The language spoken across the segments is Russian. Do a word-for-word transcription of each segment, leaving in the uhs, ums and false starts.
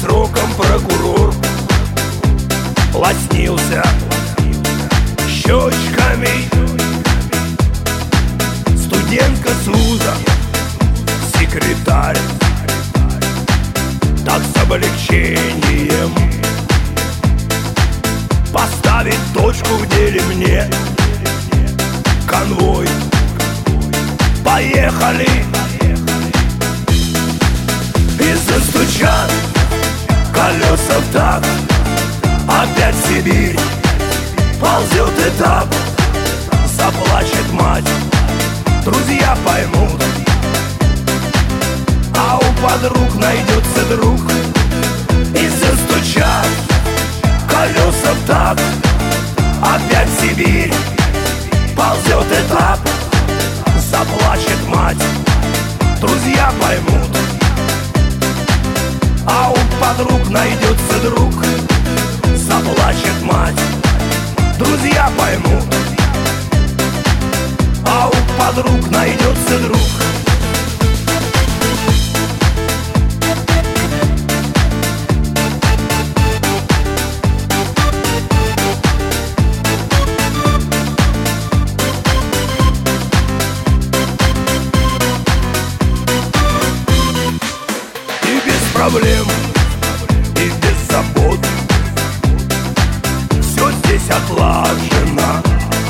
сроком прокурор лоснился щечками. Студентка с вуза, секретарь, так с облегчением поставить точку в деле мне. Конвой, поехали. И застучат колеса в такт. Опять в Сибирь ползет этап. Заплачет мать, друзья поймут, а у подруг найдется друг. И застучат колеса в такт. Опять в Сибирь ползет этап. Заплачет мать, друзья поймут, а у подруг найдется друг. Заплачет мать, друзья поймут, а у подруг найдется друг. Проблем и без забот все здесь отлажено.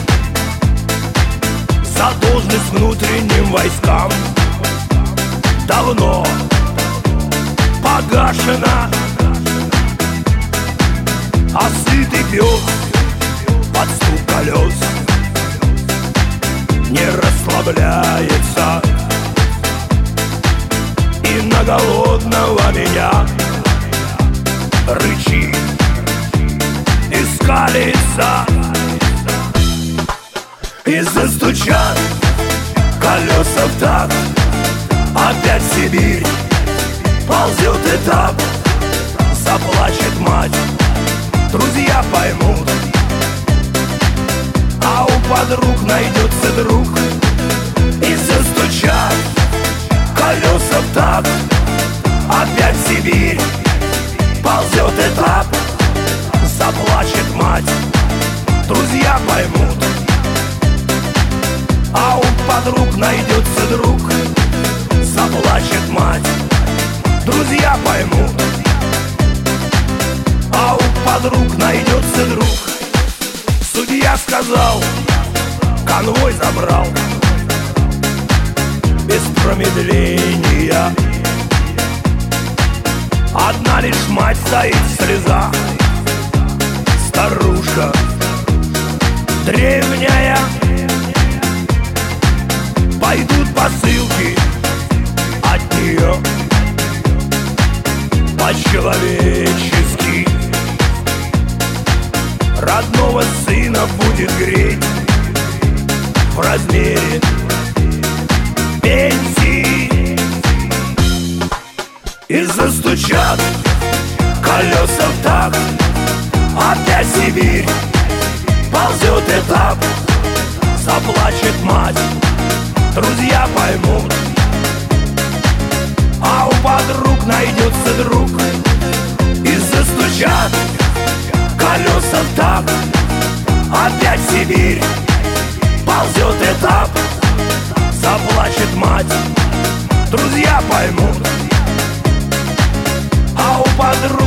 Задолженность внутренним войскам давно погашена. А сытый пес под стук колес не расслабляется. И на голодного меня рычит и скалится. И застучат колеса в такт. Опять в Сибирь ползет этап. Заплачет мать, друзья поймут, а у подруг найдется друг. И застучат колеса в такт. Опять в Сибирь ползет этап. Заплачет мать, друзья поймут, а у подруг найдется друг. Заплачет мать, друзья поймут, а у подруг найдется друг. Судья сказал, конвой забрал без промедления. Одна лишь мать стоит в слезах, старушка древняя. Пойдут посылки от нее по-человечески. Родного сына будет греть в размере пенсии. И застучат колеса в такт. Опять в Сибирь ползет этап. Заплачет мать, друзья поймут, а у подруг найдется друг. И застучат колеса в такт. Опять в Сибирь ползет этап. Заплачет мать, друзья поймут, а у подруг